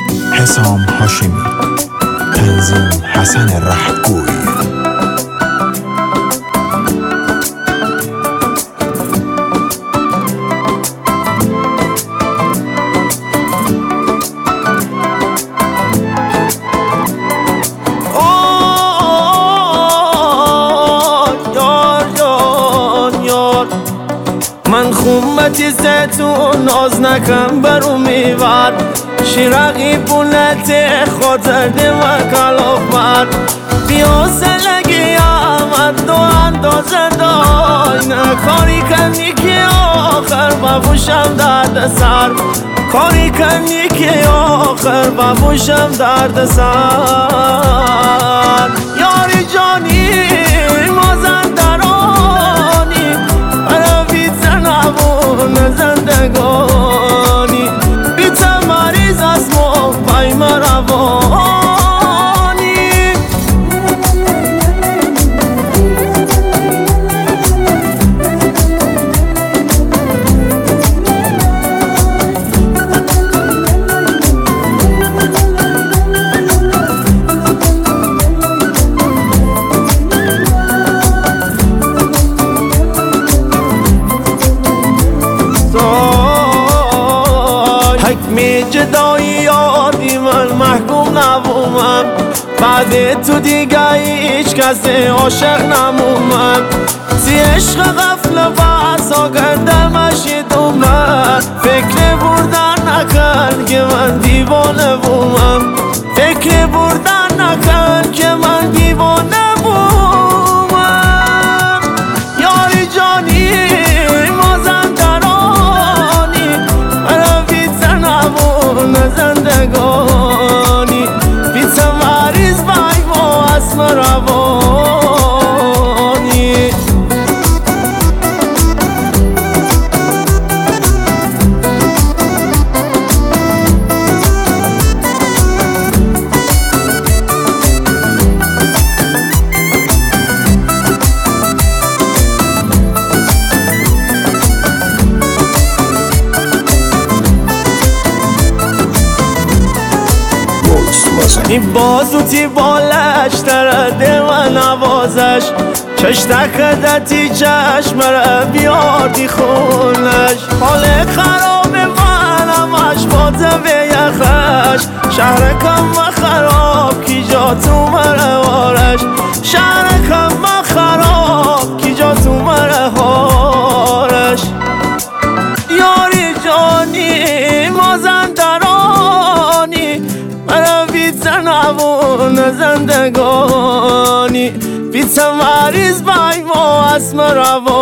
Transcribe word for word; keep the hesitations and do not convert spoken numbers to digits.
حسام هاشمی، تنظیم حسن رهگوی. من خونبتی زیتون ناز نکن برو میور شیرقی پولت خاطر دیمه کلاف بر بیا سلگی آمد دو اندازه داینه کاری کنی که آخر بفوشم درد سر کاری کنی که آخر بفوشم درد سر یاری جانی مازندرانی زندگانی بیت مریض از ما پایم روانی حکمی جدایی یادی من محکوم نبومم بعد تو دیگه هیچ کسی عاشق نمومم سی عشق غفل بحثا گردمش دومم فکر بردن نکن که من دیوانه بومم فکر بردن نکن که من دیوانه بومم یاری جانی زندگانی بیت مریض بای با اسم روانی این بازوتی بالش ترده و نوازش چشتک دتی چشم را بیاردی خونش حال خراب منم اشباته به یخش شهر کم و خراب کی جا تو مروارش شهر کم و خراب کی جا تو مروارش یاری جانی مازندرانی مرا بیت نبون زندگانی بیت مریض بای ما اسم روانی